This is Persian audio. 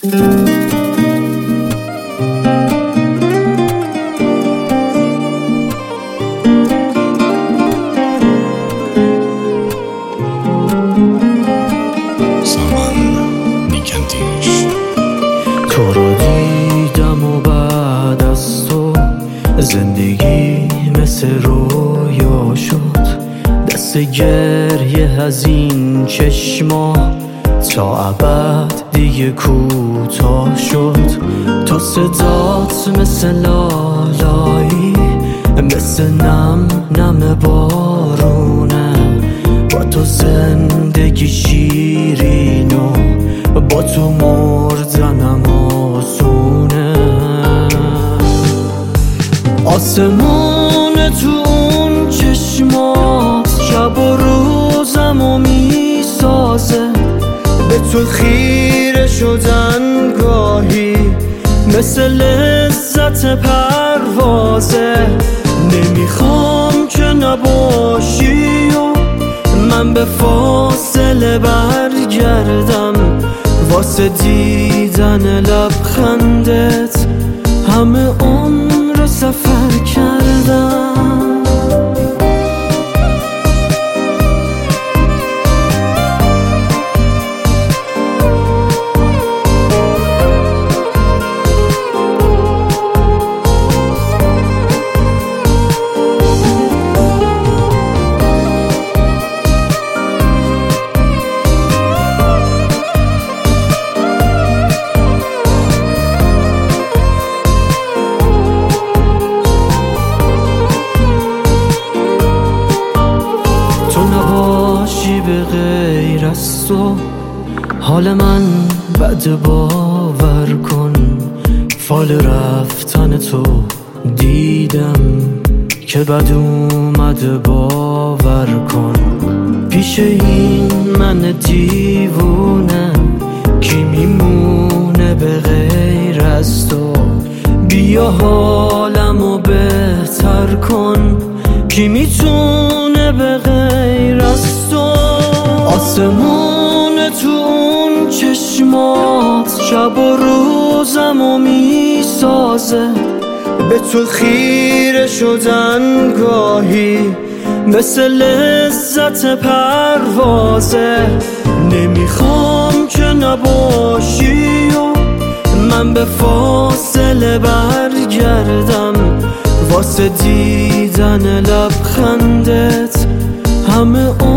تو رو دیدم و بعد از تو زندگی مثل رویا شد. دست گریه از این چشما تا ابد دیگه کوتاه شد. تو صدات مثل لالایی، مثل نم نم بارونه. با تو زندگی شیرین و با تو مردنم آسونه. آسمون تو اون چشمات شب و روزمو میسازه. به تو خیره شدن گاهی مثل لذت پروازه. نمیخوام که نباشی و من به فاصله برگردم. واسه دیدن لبخندت همه عمر سفر کردم. به غیر از تو حال من بد، باور کن. فال رفتن تو دیدم که بد اومد، باور کن. پیش این من دیوونه کی میمونه به غیر از تو؟ بیا حالمو بهتر کن، کی میتونه به غیر از تو؟ آسمون تو اون چشمات شب و روزمو میسازه. به تو خیره شدن گاهی مثل لذت پروازه. نمیخوام که نباشی و من به فاصله برگردم. واسه دیدن لبخندت همه